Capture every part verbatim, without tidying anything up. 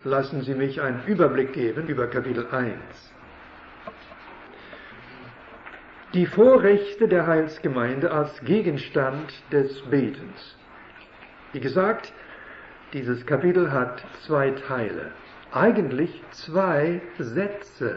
lassen Sie mich einen Überblick geben über Kapitel eins. Die Vorrechte der Heilsgemeinde als Gegenstand des Betens. Wie gesagt, dieses Kapitel hat zwei Teile, eigentlich zwei Sätze.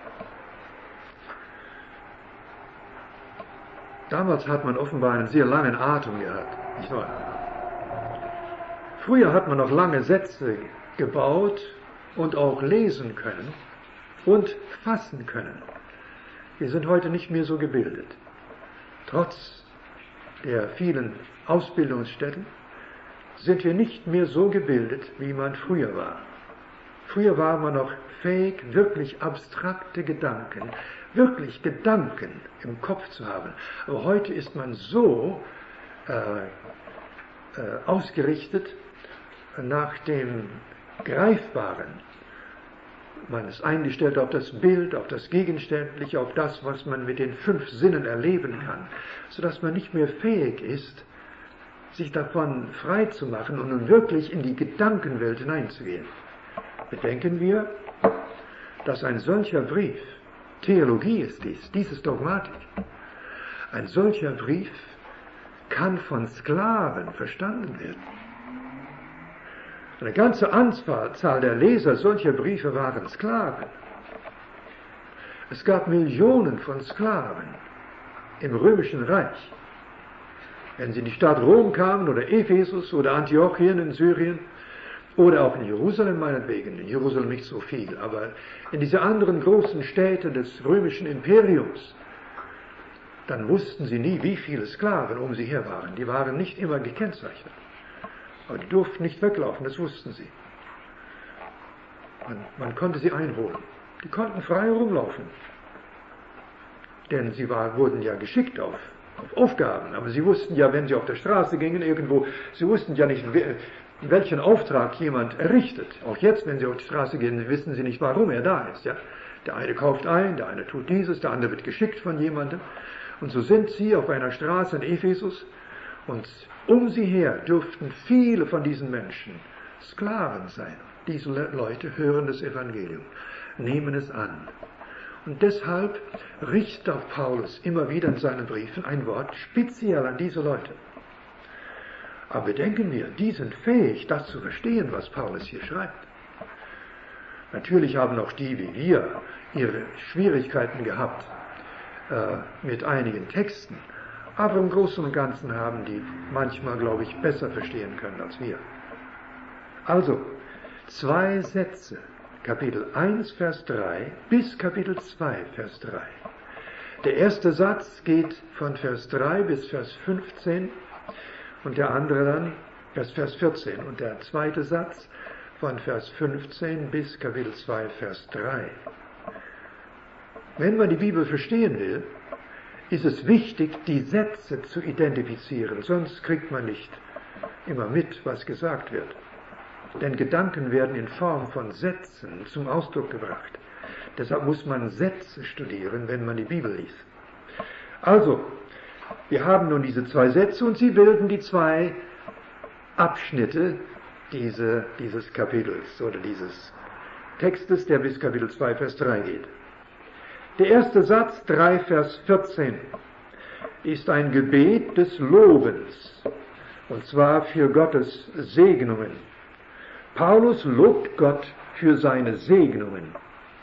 Damals hat man offenbar einen sehr langen Atem gehabt, nicht wahr? Früher hat man noch lange Sätze gebaut und auch lesen können und fassen können. Wir sind heute nicht mehr so gebildet. Trotz der vielen Ausbildungsstätten sind wir nicht mehr so gebildet, wie man früher war. Früher war man noch fähig, wirklich abstrakte Gedanken, wirklich Gedanken im Kopf zu haben. Aber heute ist man so äh, äh, ausgerichtet nach dem Greifbaren. Man ist eingestellt auf das Bild, auf das Gegenständliche, auf das, was man mit den fünf Sinnen erleben kann, sodass man nicht mehr fähig ist, sich davon frei zu machen und nun wirklich in die Gedankenwelt hineinzugehen. Bedenken wir, dass ein solcher Brief, Theologie ist dies, dies ist Dogmatik, ein solcher Brief kann von Sklaven verstanden werden. Eine ganze Anzahl der Leser solcher Briefe waren Sklaven. Es gab Millionen von Sklaven im Römischen Reich. Wenn sie in die Stadt Rom kamen oder Ephesus oder Antiochien in Syrien oder auch in Jerusalem meinetwegen, in Jerusalem nicht so viel, aber in diese anderen großen Städte des römischen Imperiums, dann wussten sie nie, wie viele Sklaven um sie her waren. Die waren nicht immer gekennzeichnet. Aber die durften nicht weglaufen, das wussten sie. Man, man konnte sie einholen. Die konnten frei rumlaufen. Denn sie war, wurden ja geschickt auf, auf Aufgaben. Aber sie wussten ja, wenn sie auf der Straße gingen irgendwo, sie wussten ja nicht, welchen Auftrag jemand errichtet. Auch jetzt, wenn sie auf die Straße gehen, wissen sie nicht, warum er da ist. Ja? Der eine kauft ein, der eine tut dieses, der andere wird geschickt von jemandem. Und so sind sie auf einer Straße in Ephesus und um sie her dürften viele von diesen Menschen Sklaven sein. Diese Leute hören das Evangelium, nehmen es an. Und deshalb richtet auch Paulus immer wieder in seinen Briefen ein Wort speziell an diese Leute. Aber bedenken wir, die sind fähig, das zu verstehen, was Paulus hier schreibt. Natürlich haben auch die, wie wir, ihre Schwierigkeiten gehabt äh, mit einigen Texten. Aber im Großen und Ganzen haben die manchmal, glaube ich, besser verstehen können als wir. Also, zwei Sätze, Kapitel eins, Vers drei bis Kapitel zwei, Vers drei. Der erste Satz geht von Vers drei bis Vers fünfzehn und der andere dann bis Vers vierzehn. Und der zweite Satz von Vers fünfzehn bis Kapitel zwei, Vers drei. Wenn man die Bibel verstehen will, ist es wichtig, die Sätze zu identifizieren, sonst kriegt man nicht immer mit, was gesagt wird. Denn Gedanken werden in Form von Sätzen zum Ausdruck gebracht. Deshalb muss man Sätze studieren, wenn man die Bibel liest. Also, wir haben nun diese zwei Sätze und sie bilden die zwei Abschnitte diese, dieses Kapitels oder dieses Textes, der bis Kapitel zwei, Vers drei geht. Der erste Satz, drei, Vers vierzehn, ist ein Gebet des Lobens, und zwar für Gottes Segnungen. Paulus lobt Gott für seine Segnungen.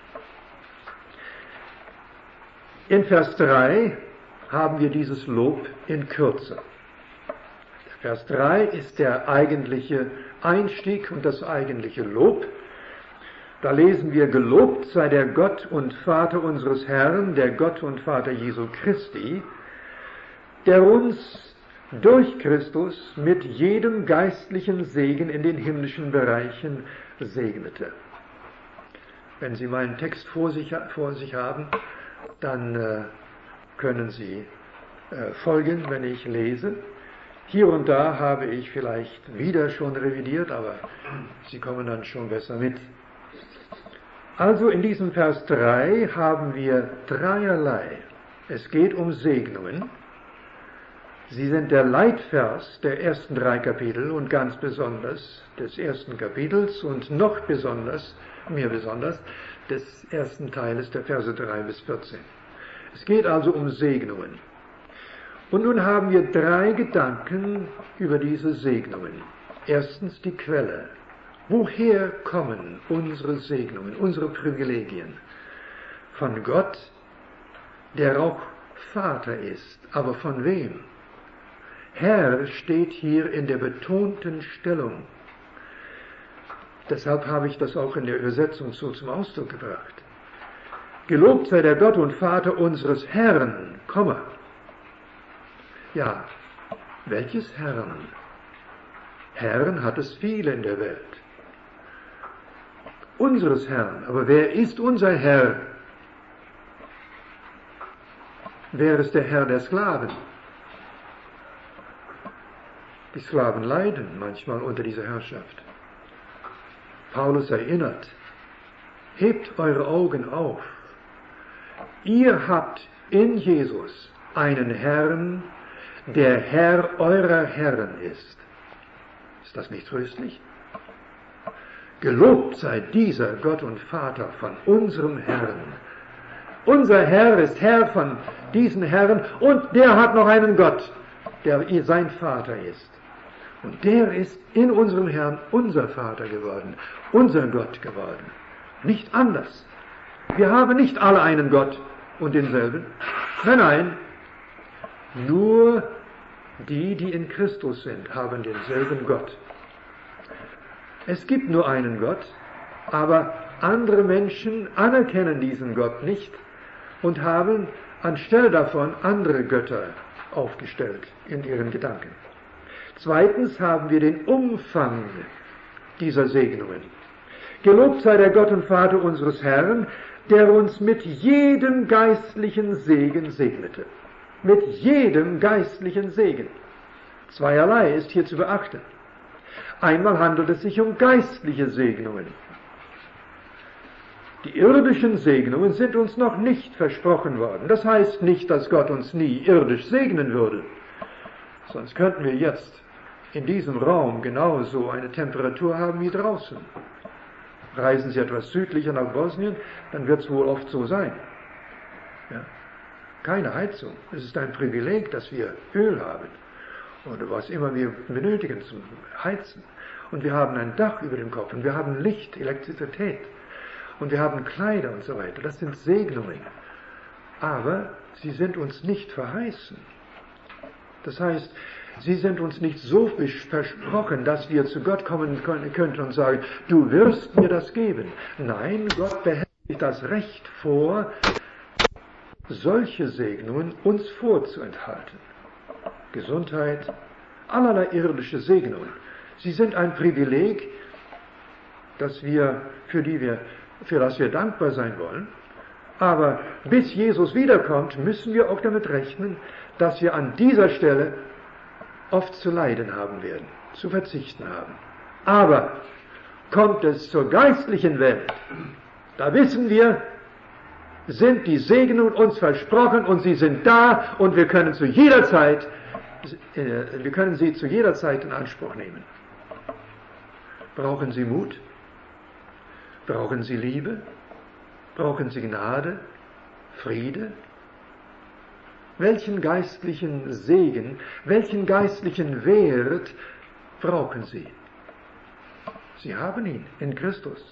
In Vers drei haben wir dieses Lob in Kürze. Vers drei ist der eigentliche Einstieg und das eigentliche Lob. Da lesen wir, gelobt sei der Gott und Vater unseres Herrn, der Gott und Vater Jesu Christi, der uns durch Christus mit jedem geistlichen Segen in den himmlischen Bereichen segnete. Wenn Sie meinen Text vor sich, vor sich haben, dann äh, können Sie äh, folgen, wenn ich lese. Hier und da habe ich vielleicht wieder schon revidiert, aber Sie kommen dann schon besser mit. Also in diesem Vers drei haben wir dreierlei. Es geht um Segnungen. Sie sind der Leitvers der ersten drei Kapitel und ganz besonders des ersten Kapitels und noch besonders, mir besonders, des ersten Teiles der Verse drei bis vierzehn. Es geht also um Segnungen. Und nun haben wir drei Gedanken über diese Segnungen. Erstens die Quelle. Woher kommen unsere Segnungen, unsere Privilegien? Von Gott, der auch Vater ist. Aber von wem? Herr steht hier in der betonten Stellung. Deshalb habe ich das auch in der Übersetzung so zum Ausdruck gebracht. Gelobt sei der Gott und Vater unseres Herrn, Komma. Ja, welches Herrn? Herren hat es viele in der Welt. Unseres Herrn, aber wer ist unser Herr? Wer ist der Herr der Sklaven? Die Sklaven leiden manchmal unter dieser Herrschaft. Paulus erinnert, hebt eure Augen auf. Ihr habt in Jesus einen Herrn, der Herr eurer Herren ist. Ist das nicht tröstlich? Gelobt sei dieser Gott und Vater von unserem Herrn. Unser Herr ist Herr von diesen Herren und der hat noch einen Gott, der sein Vater ist. Und der ist in unserem Herrn unser Vater geworden, unser Gott geworden. Nicht anders. Wir haben nicht alle einen Gott und denselben. Nein, nein. Nur die, die in Christus sind, haben denselben Gott. Es gibt nur einen Gott, aber andere Menschen anerkennen diesen Gott nicht und haben anstelle davon andere Götter aufgestellt in ihren Gedanken. Zweitens haben wir den Umfang dieser Segnungen. Gelobt sei der Gott und Vater unseres Herrn, der uns mit jedem geistlichen Segen segnete. Mit jedem geistlichen Segen. Zweierlei ist hier zu beachten. Einmal handelt es sich um geistliche Segnungen. Die irdischen Segnungen sind uns noch nicht versprochen worden. Das heißt nicht, dass Gott uns nie irdisch segnen würde. Sonst könnten wir jetzt in diesem Raum genauso eine Temperatur haben wie draußen. Reisen Sie etwas südlicher nach Bosnien, dann wird es wohl oft so sein. Ja. Keine Heizung. Es ist ein Privileg, dass wir Öl haben oder was immer wir benötigen zum Heizen. Und wir haben ein Dach über dem Kopf und wir haben Licht, Elektrizität und wir haben Kleider und so weiter. Das sind Segnungen. Aber sie sind uns nicht verheißen. Das heißt, sie sind uns nicht so versprochen, dass wir zu Gott kommen könnten und sagen, du wirst mir das geben. Nein, Gott behält sich das Recht vor, solche Segnungen uns vorzuenthalten. Gesundheit, allerlei irdische Segnungen. Sie sind ein Privileg, das wir, für, die wir, für das wir dankbar sein wollen. Aber bis Jesus wiederkommt, müssen wir auch damit rechnen, dass wir an dieser Stelle oft zu leiden haben werden, zu verzichten haben. Aber kommt es zur geistlichen Welt, da wissen wir, sind die Segnungen uns versprochen und sie sind da und wir können zu jeder Zeit, äh, wir können sie zu jeder Zeit in Anspruch nehmen. Brauchen Sie Mut? Brauchen Sie Liebe? Brauchen Sie Gnade? Friede? Welchen geistlichen Segen, welchen geistlichen Wert brauchen Sie? Sie haben ihn in Christus.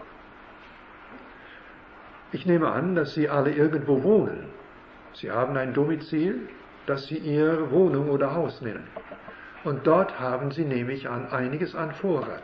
Ich nehme an, dass Sie alle irgendwo wohnen. Sie haben ein Domizil, das Sie Ihre Wohnung oder Haus nennen. Und dort haben Sie, nehme ich an, einiges an Vorrat.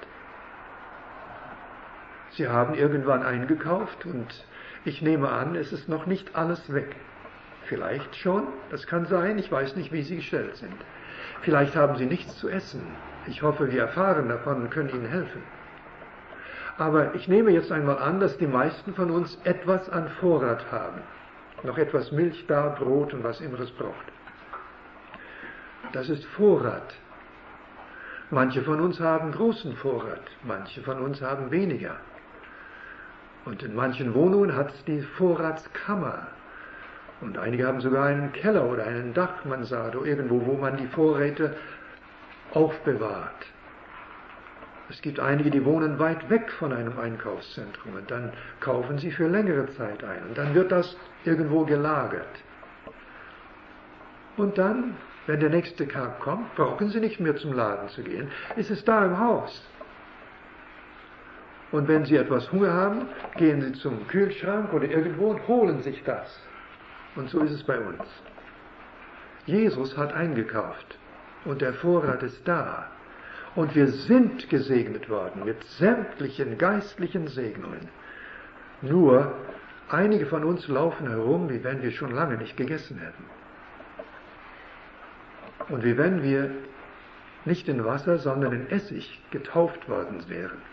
Sie haben irgendwann eingekauft und ich nehme an, es ist noch nicht alles weg. Vielleicht schon, das kann sein, ich weiß nicht, wie Sie gestellt sind. Vielleicht haben Sie nichts zu essen. Ich hoffe, wir erfahren davon und können Ihnen helfen. Aber ich nehme jetzt einmal an, dass die meisten von uns etwas an Vorrat haben. Noch etwas Milch da, Brot und was immer es braucht. Das ist Vorrat. Manche von uns haben großen Vorrat, manche von uns haben weniger. Und in manchen Wohnungen hat es die Vorratskammer. Und einige haben sogar einen Keller oder einen Dachmansarde irgendwo, wo man die Vorräte aufbewahrt. Es gibt einige, die wohnen weit weg von einem Einkaufszentrum und dann kaufen sie für längere Zeit ein und dann wird das irgendwo gelagert. Und dann, wenn der nächste Tag kommt, brauchen sie nicht mehr zum Laden zu gehen, ist es da im Haus. Und wenn sie etwas Hunger haben, gehen sie zum Kühlschrank oder irgendwo und holen sich das. Und so ist es bei uns. Jesus hat eingekauft und der Vorrat ist da. Und wir sind gesegnet worden mit sämtlichen geistlichen Segnungen. Nur, einige von uns laufen herum, wie wenn wir schon lange nicht gegessen hätten. Und wie wenn wir nicht in Wasser, sondern in Essig getauft worden wären.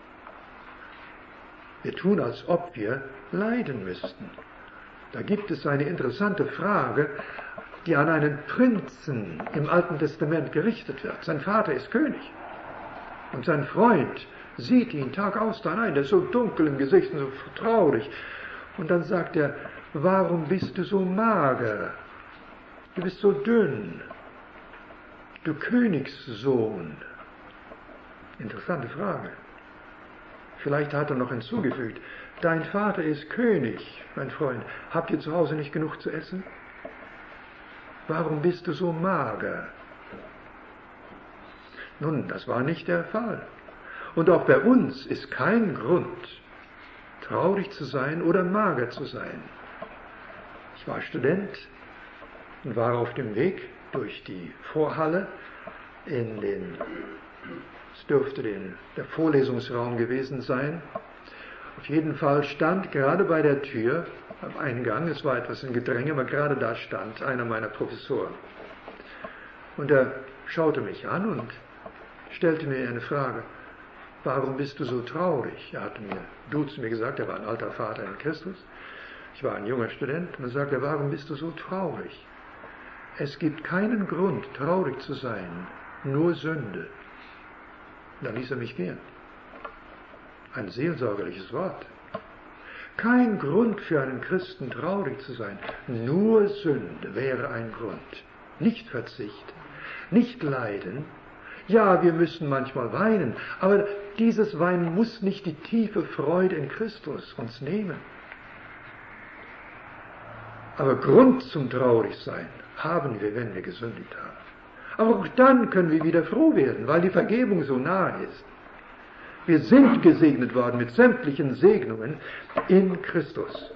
Wir tun, als ob wir leiden müssten. Da gibt es eine interessante Frage, die an einen Prinzen im Alten Testament gerichtet wird. Sein Vater ist König. Und sein Freund sieht ihn Tag aus, Tag ein, der ist so dunkel im Gesicht und so traurig. Und dann sagt er, warum bist du so mager? Du bist so dünn. Du Königssohn. Interessante Frage. Vielleicht hat er noch hinzugefügt, dein Vater ist König, mein Freund. Habt ihr zu Hause nicht genug zu essen? Warum bist du so mager? Nun, das war nicht der Fall. Und auch bei uns ist kein Grund, traurig zu sein oder mager zu sein. Ich war Student und war auf dem Weg durch die Vorhalle in den, es dürfte den, der Vorlesungsraum gewesen sein. Auf jeden Fall stand gerade bei der Tür am Eingang, es war etwas in Gedränge, aber gerade da stand einer meiner Professoren. Und er schaute mich an und stellte mir eine Frage. Warum bist du so traurig? Er hatte mir, du zu mir gesagt, er war ein alter Vater in Christus. Ich war ein junger Student und er sagte, warum bist du so traurig? Es gibt keinen Grund, traurig zu sein, nur Sünde. Dann ließ er mich gehen. Ein seelsorgerliches Wort. Kein Grund für einen Christen, traurig zu sein. Nur Sünde wäre ein Grund. Nicht Verzicht, nicht Leiden. Ja, wir müssen manchmal weinen, aber dieses Weinen muss nicht die tiefe Freude in Christus uns nehmen. Aber Grund zum Traurigsein haben wir, wenn wir gesündigt haben. Aber auch dann können wir wieder froh werden, weil die Vergebung so nahe ist. Wir sind gesegnet worden mit sämtlichen Segnungen in Christus.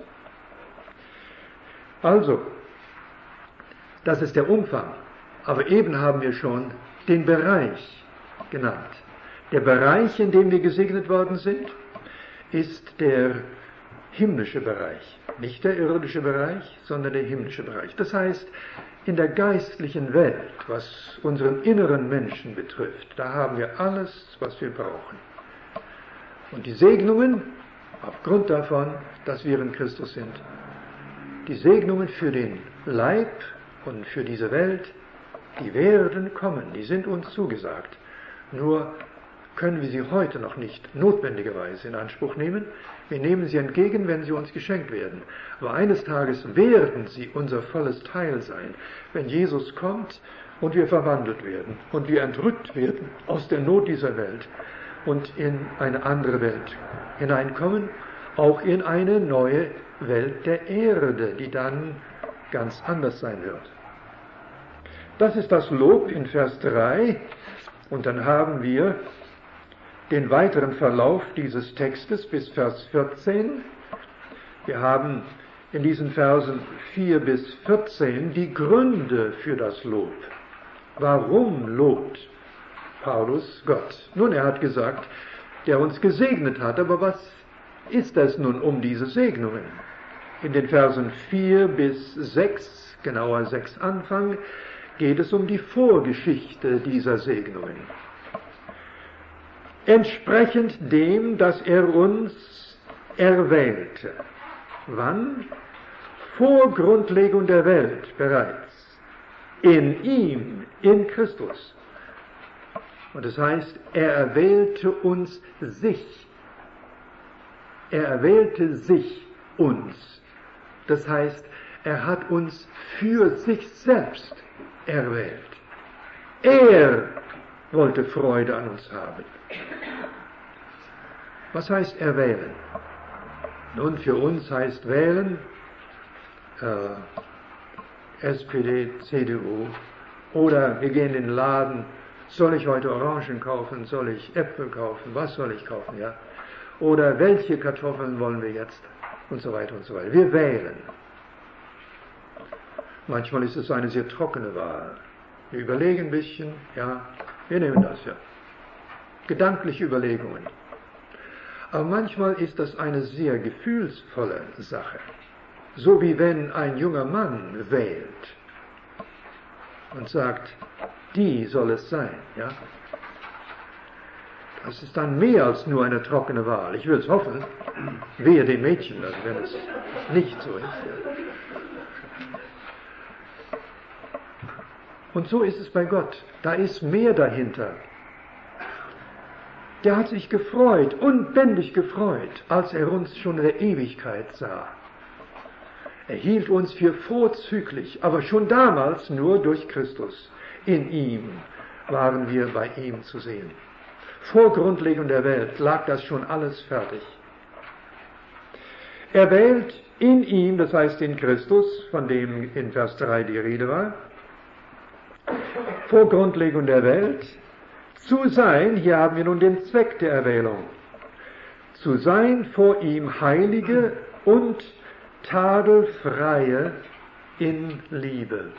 Also, das ist der Umfang. Aber eben haben wir schon den Bereich genannt. Der Bereich, in dem wir gesegnet worden sind, ist der himmlische Bereich. Nicht der irdische Bereich, sondern der himmlische Bereich. Das heißt, in der geistlichen Welt, was unseren inneren Menschen betrifft, da haben wir alles, was wir brauchen. Und die Segnungen, aufgrund davon, dass wir in Christus sind, die Segnungen für den Leib und für diese Welt, die werden kommen, die sind uns zugesagt. Nur können wir sie heute noch nicht notwendigerweise in Anspruch nehmen. Wir nehmen sie entgegen, wenn sie uns geschenkt werden. Aber eines Tages werden sie unser volles Teil sein, wenn Jesus kommt und wir verwandelt werden und wir entrückt werden aus der Not dieser Welt und in eine andere Welt hineinkommen, auch in eine neue Welt der Erde, die dann ganz anders sein wird. Das ist das Lob in Vers drei und dann haben wir den weiteren Verlauf dieses Textes bis Vers vierzehn. Wir haben in diesen Versen vier bis vierzehn die Gründe für das Lob. Warum lobt Paulus Gott? Nun, er hat gesagt, der uns gesegnet hat, aber was ist es nun um diese Segnungen? In den Versen vier bis sechs, genauer sechs Anfang, geht es um die Vorgeschichte dieser Segnungen. Entsprechend dem, dass er uns erwählte. Wann? Vor Grundlegung der Welt bereits. In ihm, in Christus. Und das heißt, er erwählte uns sich. Er erwählte sich uns. Das heißt, er hat uns für sich selbst erwählt. Er wollte Freude an uns haben. Was heißt erwählen? Nun, für uns heißt wählen äh, S P D, C D U, oder wir gehen in den Laden, soll ich heute Orangen kaufen, soll ich Äpfel kaufen, was soll ich kaufen, ja? Oder welche Kartoffeln wollen wir jetzt, und so weiter und so weiter. Wir wählen. Manchmal ist es eine sehr trockene Wahl. Wir überlegen ein bisschen, ja, wir nehmen das, ja. Gedankliche Überlegungen. Aber manchmal ist das eine sehr gefühlsvolle Sache. So wie wenn ein junger Mann wählt und sagt, die soll es sein, ja. Das ist dann mehr als nur eine trockene Wahl. Ich würde es hoffen, wehe dem Mädchen, also wenn es nicht so ist. Ja. Und so ist es bei Gott. Da ist mehr dahinter. Der hat sich gefreut, unbändig gefreut, als er uns schon in der Ewigkeit sah. Er hielt uns für vorzüglich, aber schon damals nur durch Christus. In ihm waren wir bei ihm zu sehen. Vor Grundlegung der Welt lag das schon alles fertig. Er wählt in ihm, das heißt in Christus, von dem in Vers drei die Rede war, vor Grundlegung der Welt, zu sein, hier haben wir nun den Zweck der Erwählung, zu sein vor ihm Heilige und Tadelfreie in Liebe.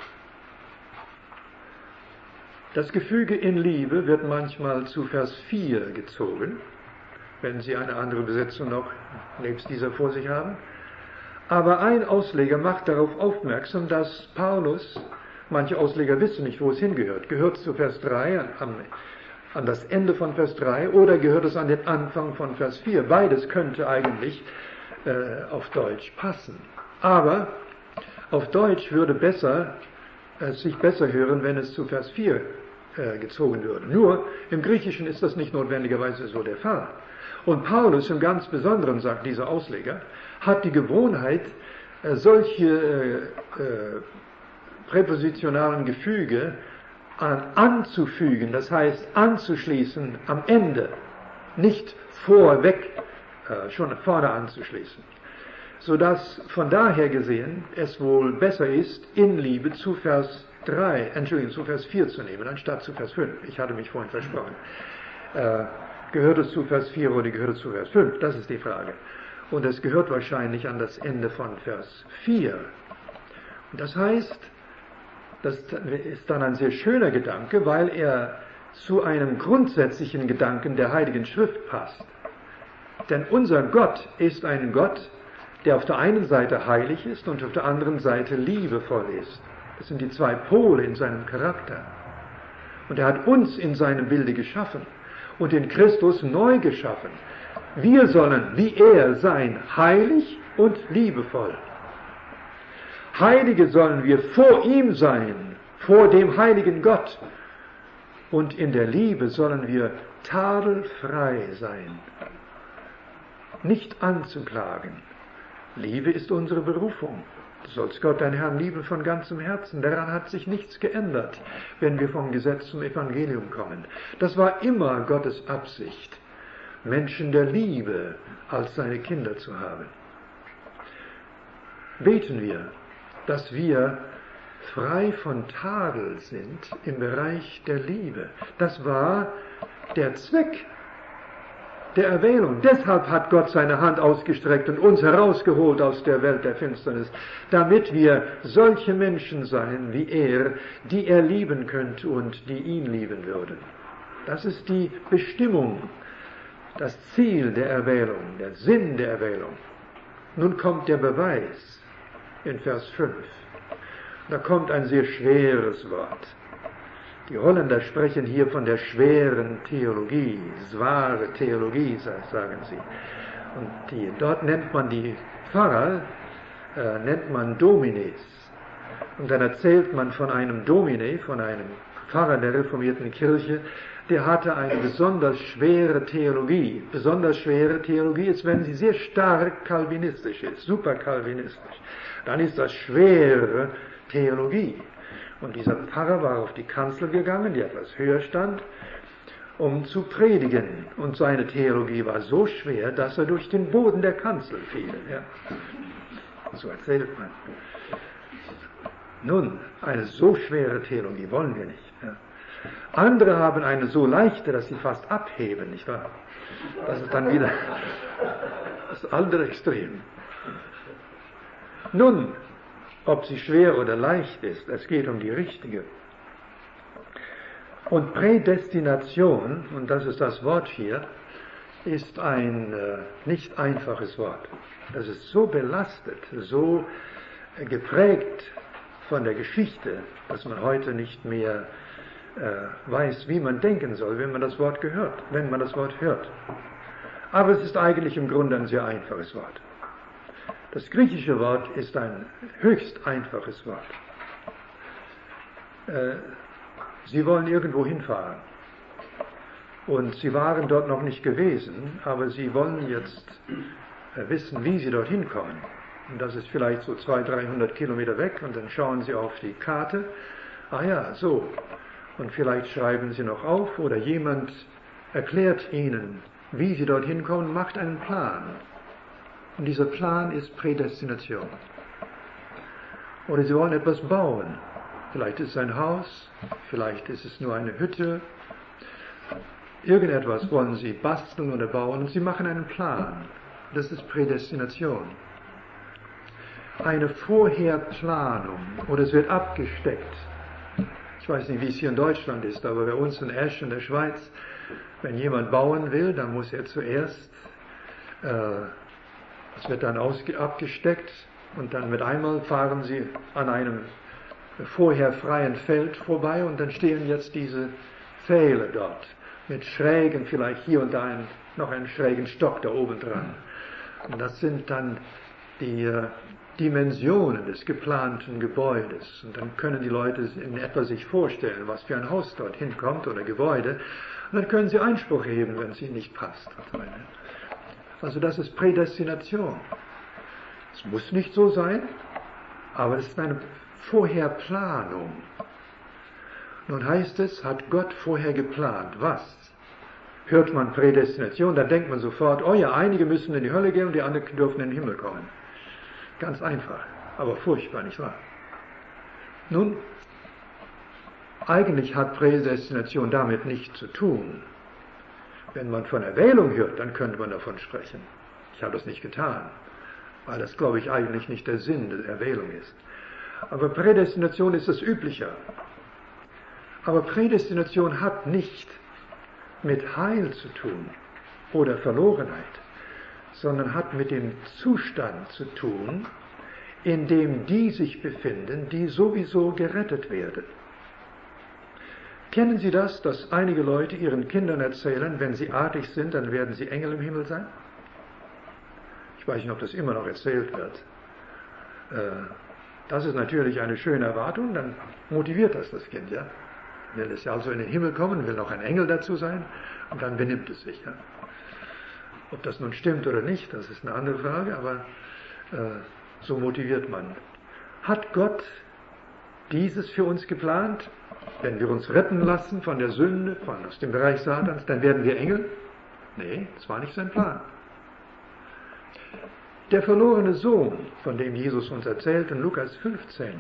Das Gefüge in Liebe wird manchmal zu Vers vier gezogen, wenn Sie eine andere Besetzung noch nebst dieser vor sich haben. Aber ein Ausleger macht darauf aufmerksam, dass Paulus, manche Ausleger wissen nicht, wo es hingehört. Gehört es zu Vers drei, an, an das Ende von Vers drei, oder gehört es an den Anfang von Vers vier? Beides könnte eigentlich äh, auf Deutsch passen. Aber auf Deutsch würde besser, äh, sich besser hören, wenn es zu Vers vier äh, gezogen würde. Nur im Griechischen ist das nicht notwendigerweise so der Fall. Und Paulus im ganz Besonderen, sagt dieser Ausleger, hat die Gewohnheit, äh, solche äh, äh, präpositionalen Gefüge an, anzufügen, das heißt anzuschließen am Ende, nicht vorweg, äh, schon vorne anzuschließen. Sodass von daher gesehen es wohl besser ist, in Liebe zu Vers drei, Entschuldigung, zu Vers vier zu nehmen, anstatt zu Vers fünf. Ich hatte mich vorhin versprochen. Äh, gehört es zu Vers vier oder gehört es zu Vers fünf? Das ist die Frage. Und es gehört wahrscheinlich an das Ende von Vers vier. Und das heißt, das ist dann ein sehr schöner Gedanke, weil er zu einem grundsätzlichen Gedanken der Heiligen Schrift passt. Denn unser Gott ist ein Gott, der auf der einen Seite heilig ist und auf der anderen Seite liebevoll ist. Das sind die zwei Pole in seinem Charakter. Und er hat uns in seinem Bilde geschaffen und in Christus neu geschaffen. Wir sollen, wie er, sein, heilig und liebevoll. Heilige sollen wir vor ihm sein, vor dem heiligen Gott. Und in der Liebe sollen wir tadelfrei sein, nicht anzuklagen. Liebe ist unsere Berufung. Du sollst Gott, deinen Herrn, lieben von ganzem Herzen. Daran hat sich nichts geändert, wenn wir vom Gesetz zum Evangelium kommen. Das war immer Gottes Absicht, Menschen der Liebe als seine Kinder zu haben. Beten wir, dass wir frei von Tadel sind im Bereich der Liebe. Das war der Zweck der Erwählung. Deshalb hat Gott seine Hand ausgestreckt und uns herausgeholt aus der Welt der Finsternis, damit wir solche Menschen seien wie er, die er lieben könnte und die ihn lieben würden. Das ist die Bestimmung, das Ziel der Erwählung, der Sinn der Erwählung. Nun kommt der Beweis in Vers fünf. Da kommt ein sehr schweres Wort. Die Holländer sprechen hier von der schweren Theologie, zware Theologie, sagen sie. Und die, dort nennt man die Pfarrer, äh, nennt man Domines. Und dann erzählt man von einem Domine, von einem Pfarrer der reformierten Kirche, der hatte eine besonders schwere Theologie. Besonders schwere Theologie ist, wenn sie sehr stark kalvinistisch ist, super kalvinistisch. Dann ist das schwere Theologie. Und dieser Pfarrer war auf die Kanzel gegangen, die etwas höher stand, um zu predigen. Und seine Theologie war so schwer, dass er durch den Boden der Kanzel fiel. Ja. So erzählt man. Nun, eine so schwere Theologie wollen wir nicht. Ja. Andere haben eine so leichte, dass sie fast abheben, nicht wahr? Das ist dann wieder das andere Extrem. Nun, ob sie schwer oder leicht ist, es geht um die richtige. Und Prädestination, und das ist das Wort hier, ist ein äh, nicht einfaches Wort. Das ist so belastet, so äh, geprägt von der Geschichte, dass man heute nicht mehr äh, weiß, wie man denken soll, wenn man das Wort gehört, wenn man das Wort hört. Aber es ist eigentlich im Grunde ein sehr einfaches Wort. Das griechische Wort ist ein höchst einfaches Wort. Äh, Sie wollen irgendwo hinfahren. Und Sie waren dort noch nicht gewesen, aber Sie wollen jetzt äh, wissen, wie Sie dorthin kommen. Und das ist vielleicht so zweihundert, dreihundert Kilometer weg, und dann schauen Sie auf die Karte. Ah ja, so. Und vielleicht schreiben Sie noch auf, oder jemand erklärt Ihnen, wie Sie dorthin kommen, macht einen Plan. Und dieser Plan ist Prädestination. Oder Sie wollen etwas bauen. Vielleicht ist es ein Haus, vielleicht ist es nur eine Hütte. Irgendetwas wollen Sie basteln oder bauen, und Sie machen einen Plan. Das ist Prädestination. Eine Vorherplanung, oder es wird abgesteckt. Ich weiß nicht, wie es hier in Deutschland ist, aber bei uns in Esch in der Schweiz, wenn jemand bauen will, dann muss er zuerst, äh, es wird dann ausge- abgesteckt, und dann mit einmal fahren Sie an einem vorher freien Feld vorbei, und dann stehen jetzt diese Pfähle dort mit schrägen, vielleicht hier und da ein, noch einen schrägen Stock da oben dran. Und das sind dann die äh, Dimensionen des geplanten Gebäudes. Und dann können die Leute in etwa sich vorstellen, was für ein Haus dort hinkommt oder Gebäude. Und dann können sie Einspruch erheben, wenn es ihnen nicht passt. Also das ist Prädestination. Es muss nicht so sein, aber es ist eine Vorherplanung. Nun heißt es, hat Gott vorher geplant. Was? Hört man Prädestination, dann denkt man sofort, oh ja, einige müssen in die Hölle gehen und die anderen dürfen in den Himmel kommen. Ganz einfach, aber furchtbar, nicht wahr? Nun, eigentlich hat Prädestination damit nichts zu tun. Wenn man von Erwählung hört, dann könnte man davon sprechen. Ich habe das nicht getan, weil das, glaube ich, eigentlich nicht der Sinn der Erwählung ist. Aber Prädestination ist das Übliche. Aber Prädestination hat nicht mit Heil zu tun oder Verlorenheit, sondern hat mit dem Zustand zu tun, in dem die sich befinden, die sowieso gerettet werden. Kennen Sie das, dass einige Leute ihren Kindern erzählen, wenn sie artig sind, dann werden sie Engel im Himmel sein? Ich weiß nicht, ob das immer noch erzählt wird. Das ist natürlich eine schöne Erwartung, dann motiviert das das Kind, ja. Will es also in den Himmel kommen, will noch ein Engel dazu sein, und dann benimmt es sich, ja. Ob das nun stimmt oder nicht, das ist eine andere Frage, aber äh, so motiviert man. Hat Gott dieses für uns geplant? Wenn wir uns retten lassen von der Sünde, von aus dem Bereich Satans, dann werden wir Engel? Nee, das war nicht sein Plan. Der verlorene Sohn, von dem Jesus uns erzählt in Lukas fünfzehn,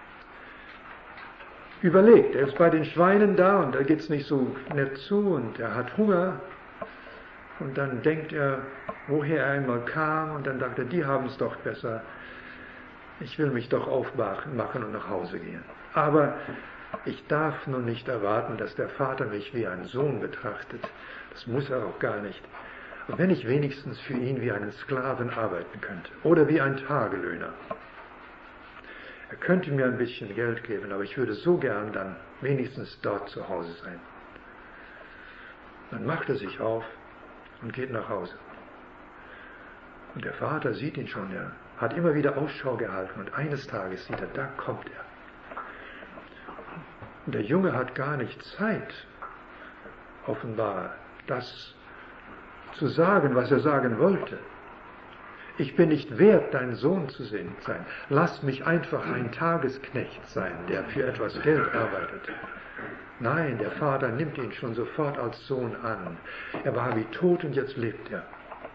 überlegt, er ist bei den Schweinen da und da geht es nicht so nett zu und er hat Hunger. Und dann denkt er, woher er einmal kam, und dann dachte er, die haben es doch besser. Ich will mich doch aufmachen und nach Hause gehen. Aber ich darf nun nicht erwarten, dass der Vater mich wie einen Sohn betrachtet. Das muss er auch gar nicht. Und wenn ich wenigstens für ihn wie einen Sklaven arbeiten könnte oder wie ein Tagelöhner. Er könnte mir ein bisschen Geld geben, aber ich würde so gern dann wenigstens dort zu Hause sein. Dann macht er sich auf und geht nach Hause. Und der Vater sieht ihn schon, er hat immer wieder Ausschau gehalten, und eines Tages sieht er, da kommt er. Und der Junge hat gar nicht Zeit, offenbar das zu sagen, was er sagen wollte. Ich bin nicht wert, dein Sohn zu sein. Lass mich einfach ein Tagesknecht sein, der für etwas Geld arbeitet. Nein, der Vater nimmt ihn schon sofort als Sohn an. Er war wie tot und jetzt lebt er.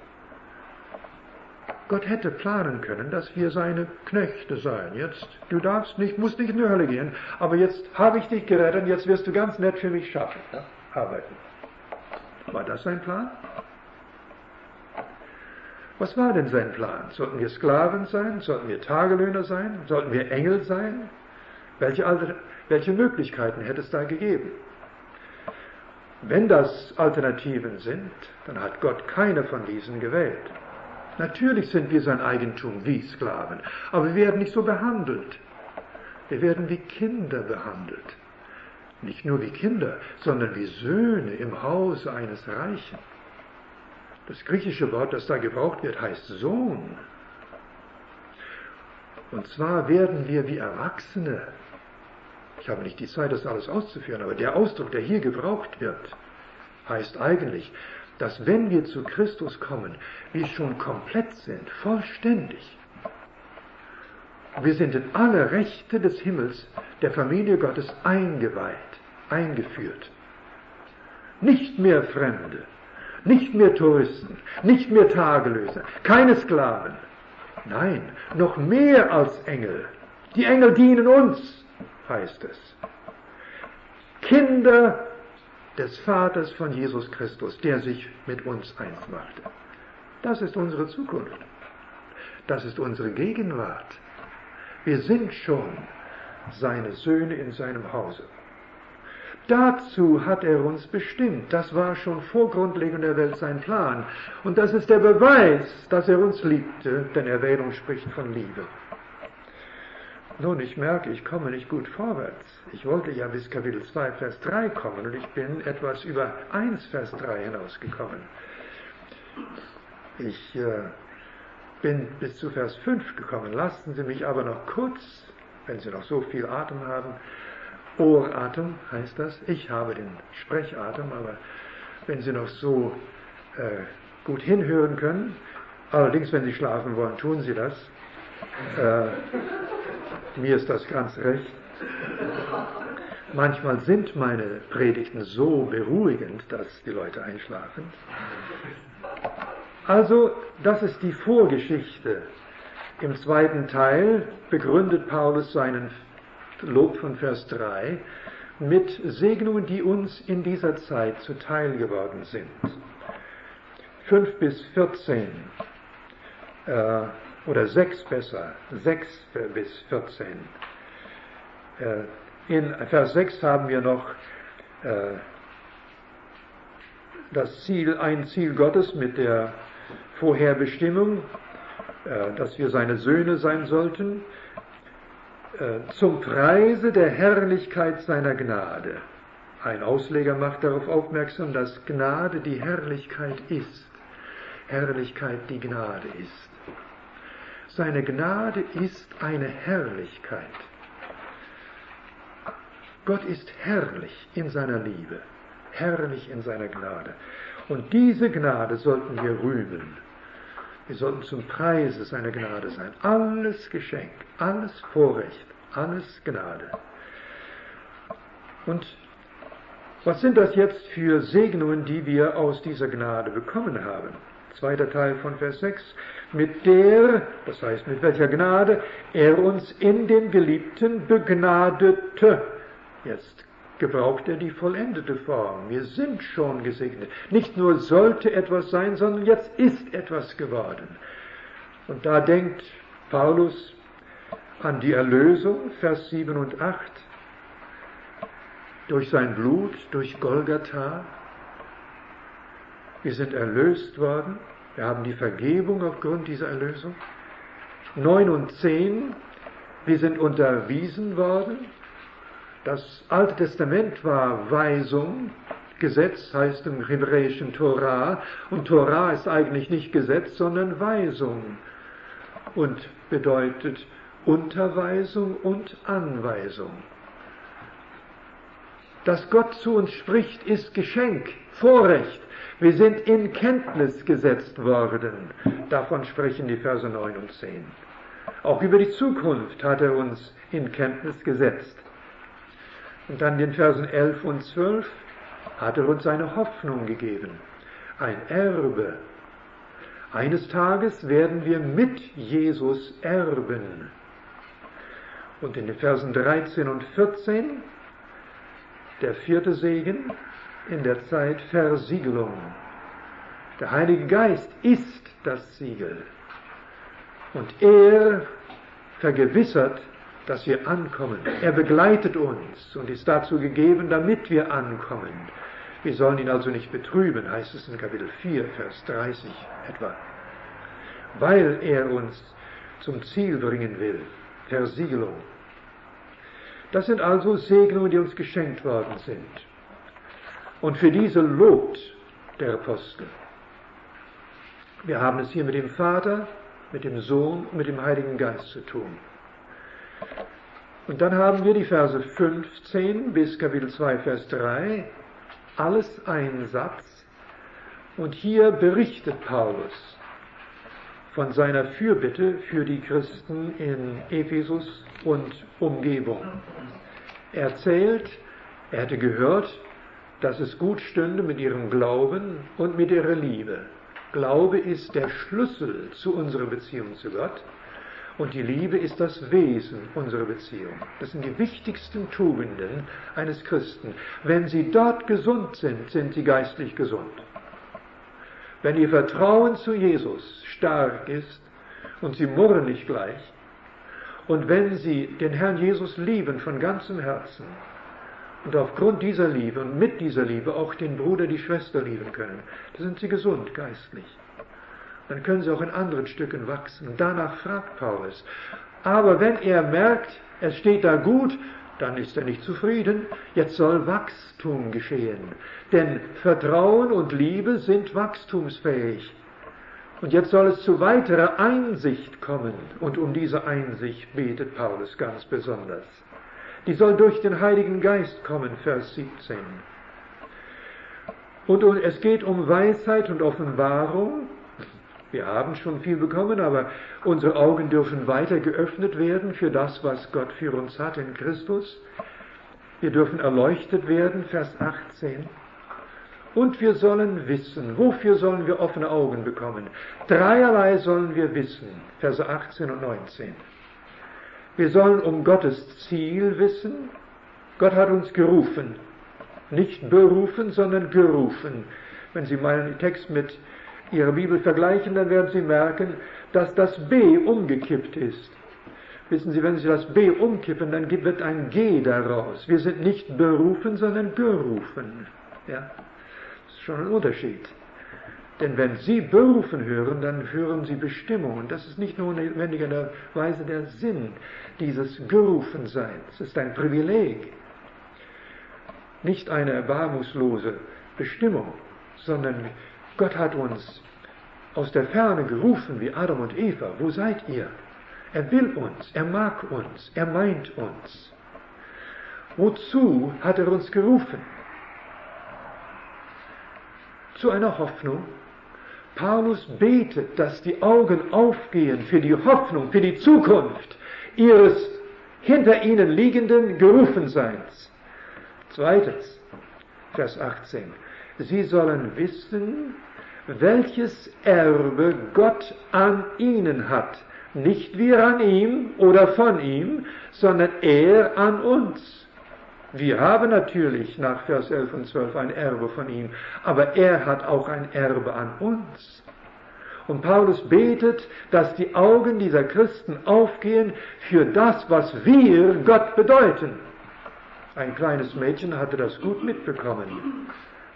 Gott hätte planen können, dass wir seine Knechte seien. Jetzt, du darfst nicht, musst nicht in die Hölle gehen, aber jetzt habe ich dich gerettet und jetzt wirst du ganz nett für mich schaffen, ja, arbeiten. War das sein Plan? Was war denn sein Plan? Sollten wir Sklaven sein? Sollten wir Tagelöhner sein? Sollten wir Engel sein? Welche, Alter, welche Möglichkeiten hätte es da gegeben? Wenn das Alternativen sind, dann hat Gott keine von diesen gewählt. Natürlich sind wir sein Eigentum wie Sklaven, aber wir werden nicht so behandelt. Wir werden wie Kinder behandelt. Nicht nur wie Kinder, sondern wie Söhne im Hause eines Reichen. Das griechische Wort, das da gebraucht wird, heißt Sohn. Und zwar werden wir wie Erwachsene. Ich habe nicht die Zeit, das alles auszuführen, aber der Ausdruck, der hier gebraucht wird, heißt eigentlich, dass wenn wir zu Christus kommen, wir schon komplett sind, vollständig. Wir sind in alle Rechte des Himmels, der Familie Gottes eingeweiht, eingeführt. Nicht mehr Fremde, nicht mehr Touristen, nicht mehr Tagelöser, keine Sklaven. Nein, noch mehr als Engel. Die Engel dienen uns, heißt es. Kinder des Vaters von Jesus Christus, der sich mit uns eins machte. Das ist unsere Zukunft. Das ist unsere Gegenwart. Wir sind schon seine Söhne in seinem Hause. Dazu hat er uns bestimmt. Das war schon vor Grundlegung der Welt sein Plan. Und das ist der Beweis, dass er uns liebte, denn Erwählung spricht von Liebe. Nun, ich merke, ich komme nicht gut vorwärts. Ich wollte ja bis Kapitel zwei, Vers drei kommen und ich bin etwas über eins, Vers drei hinausgekommen. Ich äh, bin bis zu Vers fünf gekommen. Lassen Sie mich aber noch kurz, wenn Sie noch so viel Atem haben, Ohratem heißt das. Ich habe den Sprechatem, aber wenn Sie noch so äh, gut hinhören können, allerdings, wenn Sie schlafen wollen, tun Sie das. Äh, mir ist das ganz recht. Manchmal sind meine Predigten so beruhigend, dass die Leute einschlafen. Also, das ist die Vorgeschichte. Im zweiten Teil begründet Paulus seinen Lob von Vers drei mit Segnungen, die uns in dieser Zeit zuteil geworden sind. fünf bis vierzehn, äh, oder sechs besser, sechs bis vierzehn. Äh, in Vers sechs haben wir noch äh, das Ziel, ein Ziel Gottes mit der Vorherbestimmung, äh, dass wir seine Söhne sein sollten, äh, zum Preise der Herrlichkeit seiner Gnade. Ein Ausleger macht darauf aufmerksam, dass Gnade die Herrlichkeit ist. Herrlichkeit die Gnade ist. Seine Gnade ist eine Herrlichkeit. Gott ist herrlich in seiner Liebe, herrlich in seiner Gnade. Und diese Gnade sollten wir rühmen. Wir sollten zum Preise seiner Gnade sein. Alles Geschenk, alles Vorrecht, alles Gnade. Und was sind das jetzt für Segnungen, die wir aus dieser Gnade bekommen haben? Zweiter Teil von Vers sechs. Mit der, das heißt mit welcher Gnade, er uns in dem Geliebten begnadete. Jetzt gebraucht er die vollendete Form. Wir sind schon gesegnet. Nicht nur sollte etwas sein, sondern jetzt ist etwas geworden. Und da denkt Paulus an die Erlösung, Vers sieben und acht. Durch sein Blut, durch Golgatha. Wir sind erlöst worden. Wir haben die Vergebung aufgrund dieser Erlösung. neun und zehn. Wir sind unterwiesen worden. Das Alte Testament war Weisung. Gesetz heißt im Hebräischen Torah. Und Torah ist eigentlich nicht Gesetz, sondern Weisung. Und bedeutet Unterweisung und Anweisung. Dass Gott zu uns spricht, ist Geschenk, Vorrecht. Wir sind in Kenntnis gesetzt worden. Davon sprechen die Verse neun und zehn. Auch über die Zukunft hat er uns in Kenntnis gesetzt. Und dann in den Versen elf und zwölf hat er uns eine Hoffnung gegeben, ein Erbe. Eines Tages werden wir mit Jesus erben. Und in den Versen dreizehn und vierzehn der vierte Segen in der Zeit Versiegelung. Der Heilige Geist ist das Siegel. Und er vergewissert, dass wir ankommen. Er begleitet uns und ist dazu gegeben, damit wir ankommen. Wir sollen ihn also nicht betrüben, heißt es in Kapitel vier, Vers dreißig etwa. Weil er uns zum Ziel bringen will. Versiegelung. Das sind also Segnungen, die uns geschenkt worden sind. Und für diese lobt der Apostel. Wir haben es hier mit dem Vater, mit dem Sohn und mit dem Heiligen Geist zu tun. Und dann haben wir die Verse fünfzehn bis Kapitel zwei, Vers drei, alles ein Satz. Und hier berichtet Paulus von seiner Fürbitte für die Christen in Ephesus und Umgebung. Er erzählt, er hätte gehört, dass es gut stünde mit ihrem Glauben und mit ihrer Liebe. Glaube ist der Schlüssel zu unserer Beziehung zu Gott und die Liebe ist das Wesen unserer Beziehung. Das sind die wichtigsten Tugenden eines Christen. Wenn sie dort gesund sind, sind sie geistlich gesund. Wenn ihr Vertrauen zu Jesus stark ist und sie murren nicht gleich, und wenn sie den Herrn Jesus lieben von ganzem Herzen und aufgrund dieser Liebe und mit dieser Liebe auch den Bruder, die Schwester lieben können, dann sind sie gesund geistlich. Dann können sie auch in anderen Stücken wachsen. Danach fragt Paulus. Aber wenn er merkt, es steht da gut, dann ist er nicht zufrieden. Jetzt soll Wachstum geschehen. Denn Vertrauen und Liebe sind wachstumsfähig. Und jetzt soll es zu weiterer Einsicht kommen. Und um diese Einsicht betet Paulus ganz besonders. Die soll durch den Heiligen Geist kommen, Vers siebzehn. Und es geht um Weisheit und Offenbarung. Wir haben schon viel bekommen, aber unsere Augen dürfen weiter geöffnet werden für das, was Gott für uns hat in Christus. Wir dürfen erleuchtet werden, Vers achtzehn. Und wir sollen wissen. Wofür sollen wir offene Augen bekommen? Dreierlei sollen wir wissen, Verse achtzehn und neunzehn. Wir sollen um Gottes Ziel wissen. Gott hat uns gerufen. Nicht berufen, sondern gerufen. Wenn Sie meinen Text mit Ihrer Bibel vergleichen, dann werden Sie merken, dass das B umgekippt ist. Wissen Sie, wenn Sie das B umkippen, dann wird ein G daraus. Wir sind nicht berufen, sondern gerufen. Ja, das ist schon ein Unterschied. Denn wenn Sie berufen hören, dann hören Sie Bestimmung. Und das ist nicht notwendigerweise der Sinn dieses Gerufenseins. Es ist ein Privileg. Nicht eine erbarmungslose Bestimmung, sondern Gott hat uns aus der Ferne gerufen, wie Adam und Eva. Wo seid ihr? Er will uns, er mag uns, er meint uns. Wozu hat er uns gerufen? Zu einer Hoffnung. Paulus betet, dass die Augen aufgehen für die Hoffnung, für die Zukunft ihres hinter ihnen liegenden Gerufenseins. Zweitens, Vers achtzehn. Sie sollen wissen, welches Erbe Gott an ihnen hat. Nicht wir an ihm oder von ihm, sondern er an uns. Wir haben natürlich nach Vers elf und zwölf ein Erbe von ihm, aber er hat auch ein Erbe an uns. Und Paulus betet, dass die Augen dieser Christen aufgehen für das, was wir Gott bedeuten. Ein kleines Mädchen hatte das gut mitbekommen.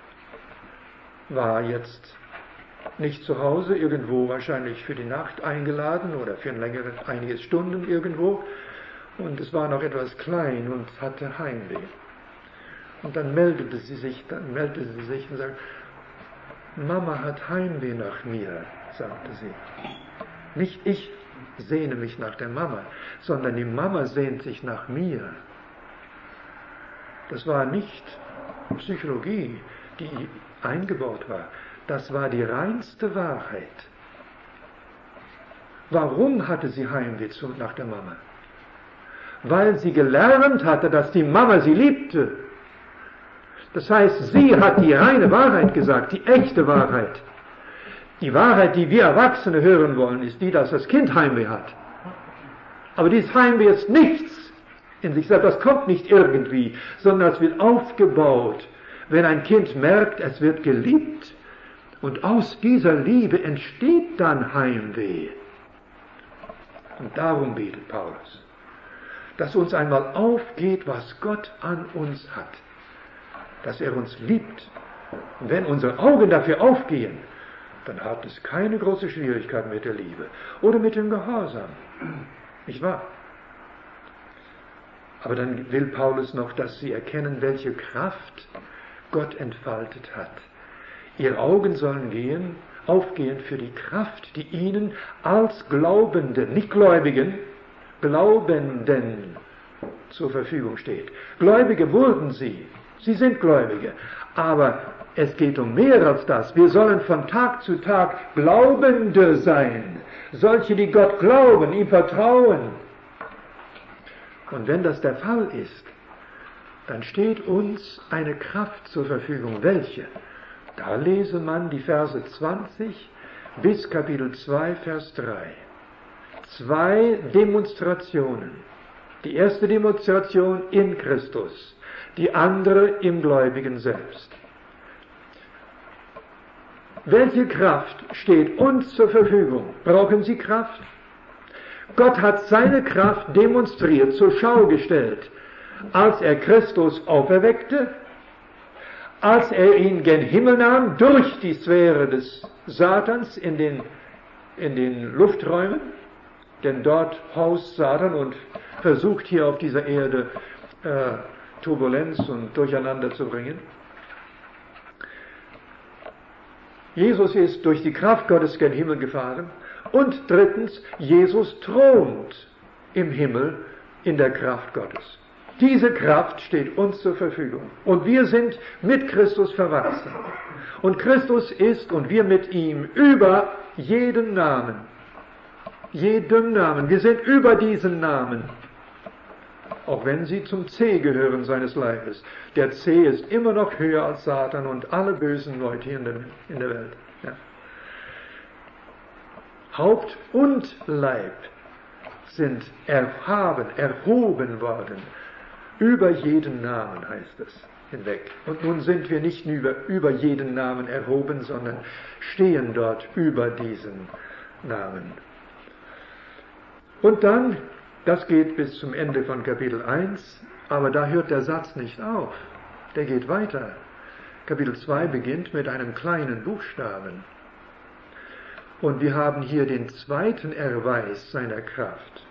War jetzt nicht zu Hause, irgendwo wahrscheinlich für die Nacht eingeladen oder für ein längeres, einige Stunden irgendwo. Und es war noch etwas klein und hatte Heimweh. Und dann meldete sie sich, dann meldete sie sich und sagte, Mama hat Heimweh nach mir, sagte sie. Nicht ich sehne mich nach der Mama, sondern die Mama sehnt sich nach mir. Das war nicht Psychologie, die eingebaut war. Das war die reinste Wahrheit. Warum hatte sie Heimweh zu, nach der Mama? Weil sie gelernt hatte, dass die Mama sie liebte. Das heißt, sie hat die reine Wahrheit gesagt, die echte Wahrheit. Die Wahrheit, die wir Erwachsene hören wollen, ist die, dass das Kind Heimweh hat. Aber dieses Heimweh ist nichts in sich selbst, das kommt nicht irgendwie, sondern es wird aufgebaut, wenn ein Kind merkt, es wird geliebt. Und aus dieser Liebe entsteht dann Heimweh. Und darum betet Paulus, dass uns einmal aufgeht, was Gott an uns hat, dass er uns liebt. Und wenn unsere Augen dafür aufgehen, dann hat es keine große Schwierigkeit mit der Liebe oder mit dem Gehorsam. Nicht wahr? Aber dann will Paulus noch, dass sie erkennen, welche Kraft Gott entfaltet hat. Ihre Augen sollen gehen, aufgehen für die Kraft, die ihnen als Glaubenden, nicht Gläubigen, Glaubenden zur Verfügung steht. Gläubige wurden sie, sie sind Gläubige, aber es geht um mehr als das. Wir sollen von Tag zu Tag Glaubende sein, solche, die Gott glauben, ihm vertrauen. Und wenn das der Fall ist, dann steht uns eine Kraft zur Verfügung. Welche? Da lese man die Verse zwanzig bis Kapitel zwei, Vers drei. Zwei Demonstrationen. Die erste Demonstration in Christus, die andere im Gläubigen selbst. Welche Kraft steht uns zur Verfügung? Brauchen Sie Kraft? Gott hat seine Kraft demonstriert, zur Schau gestellt, als er Christus auferweckte, als er ihn gen Himmel nahm, durch die Sphäre des Satans in den, in den Lufträumen, denn dort haust Satan und versucht hier auf dieser Erde äh, Turbulenz und Durcheinander zu bringen. Jesus ist durch die Kraft Gottes gen Himmel gefahren. Und drittens, Jesus thront im Himmel in der Kraft Gottes. Diese Kraft steht uns zur Verfügung. Und wir sind mit Christus verwachsen. Und Christus ist und wir mit ihm über jeden Namen. Jeden Namen. Wir sind über diesen Namen. Auch wenn sie zum C gehören seines Leibes. Der C ist immer noch höher als Satan und alle bösen Leute in der, in der Welt. Ja. Haupt und Leib sind erhaben, erhoben worden. Über jeden Namen heißt es hinweg. Und nun sind wir nicht über, über jeden Namen erhoben, sondern stehen dort über diesen Namen. Und dann, das geht bis zum Ende von Kapitel eins, aber da hört der Satz nicht auf. Der geht weiter. Kapitel zwei beginnt mit einem kleinen Buchstaben. Und wir haben hier den zweiten Erweis seiner Kraft.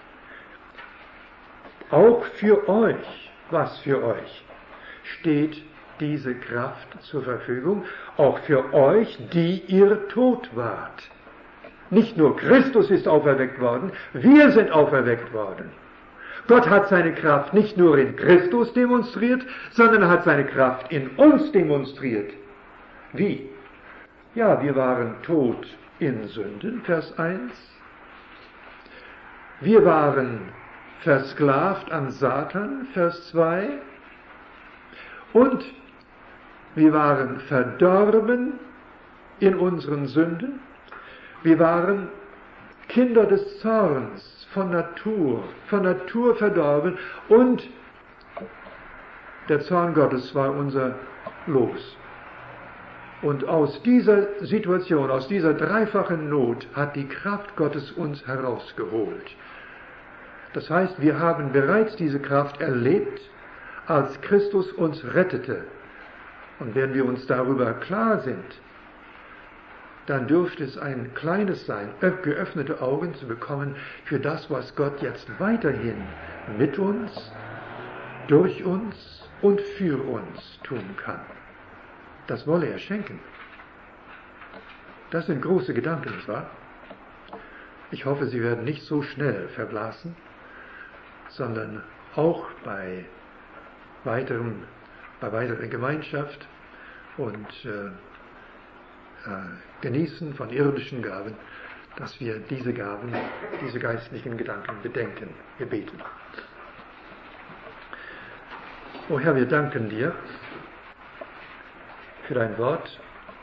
Auch für euch, was für euch, steht diese Kraft zur Verfügung, auch für euch, die ihr tot wart. Nicht nur Christus ist auferweckt worden, wir sind auferweckt worden. Gott hat seine Kraft nicht nur in Christus demonstriert, sondern er hat seine Kraft in uns demonstriert. Wie? Ja, wir waren tot in Sünden, Vers eins. Wir waren versklavt an Satan, Vers zwei. Und wir waren verdorben in unseren Sünden. Wir waren Kinder des Zorns von Natur, von Natur verdorben und der Zorn Gottes war unser Los. Und aus dieser Situation, aus dieser dreifachen Not hat die Kraft Gottes uns herausgeholt. Das heißt, wir haben bereits diese Kraft erlebt, als Christus uns rettete. Und wenn wir uns darüber klar sind, dann dürfte es ein kleines sein, geöffnete Augen zu bekommen für das, was Gott jetzt weiterhin mit uns, durch uns und für uns tun kann. Das wolle er schenken. Das sind große Gedanken, nicht wahr? Ich hoffe, sie werden nicht so schnell verblassen, sondern auch bei weiteren, bei weiterer Gemeinschaft und äh, äh, Genießen von irdischen Gaben, dass wir diese Gaben, diese geistlichen Gedanken bedenken. Wir beten. O Herr, wir danken dir für dein Wort.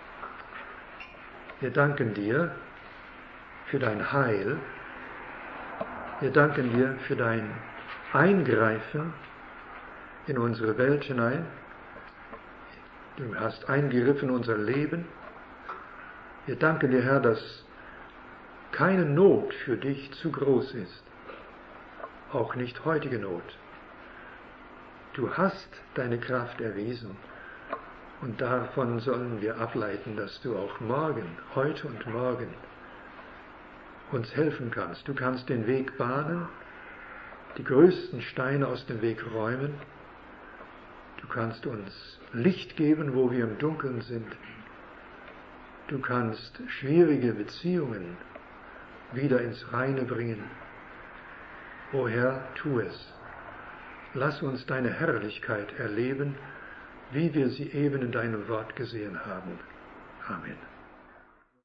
Wir danken dir für dein Heil. Wir danken dir für dein Eingreifen in unsere Welt hinein. Du hast eingegriffen in unser Leben. Wir danken dir, Herr, dass keine Not für dich zu groß ist, auch nicht heutige Not. Du hast deine Kraft erwiesen und davon sollen wir ableiten, dass du auch morgen, heute und morgen uns helfen kannst. Du kannst den Weg bahnen, die größten Steine aus dem Weg räumen. Du kannst uns Licht geben, wo wir im Dunkeln sind. Du kannst schwierige Beziehungen wieder ins Reine bringen. O Herr, tu es. Lass uns deine Herrlichkeit erleben, wie wir sie eben in deinem Wort gesehen haben. Amen.